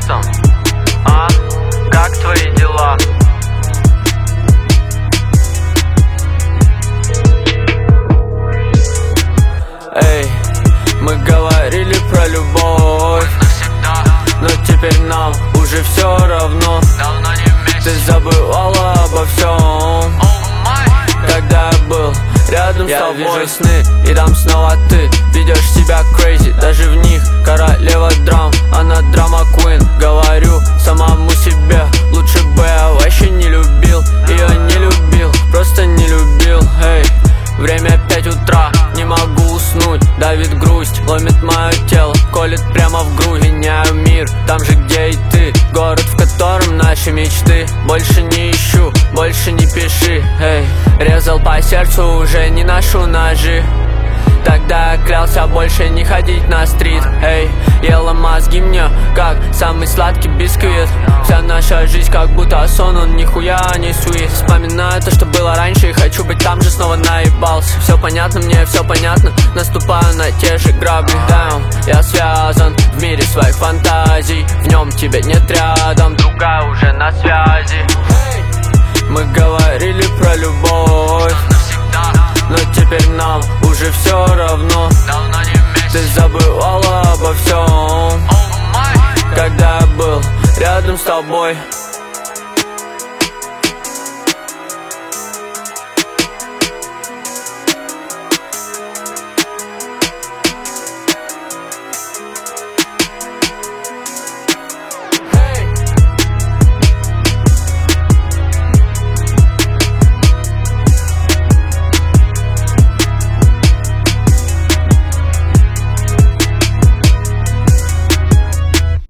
там? А? Как твои дела? Эй, мы говорили про любовь, но теперь нам уже все равно. Давно не вместе. Ты забывала обо всем, когда я был рядом с тобой. Я вижу сны, и там снова ты ведешь себя crazy. Даже в них королева драм, она драма queen. Говорю самому себе, лучше бы я вообще не любил. Ее не любил, просто не любил. Эй, время 5 утра, не могу уснуть. Давит грусть, ломит мое тело, колет прямо в грудь. Меняю мир, там же где и ты. Город, в котором наши мечты. Больше не ищу, больше не пиши. Эй, резал по сердцу, уже не ношу ножи. Тогда я клялся больше не ходить на стрит. Эй, ела мозги мне, как самый сладкий бисквит. Вся наша жизнь как будто сон, он нихуя не сует. Вспоминаю то, что было раньше, и хочу быть там же, снова наебался. Все понятно, мне все понятно, наступаю на те же грабли. Damn, я связан в мире своих фантазий, в нем тебя нет рядом, другая уже на связи. Мы говорили про любовь, но теперь нам уже все равно. Давно не вместе. Ты забывала обо всем, когда я был рядом с тобой.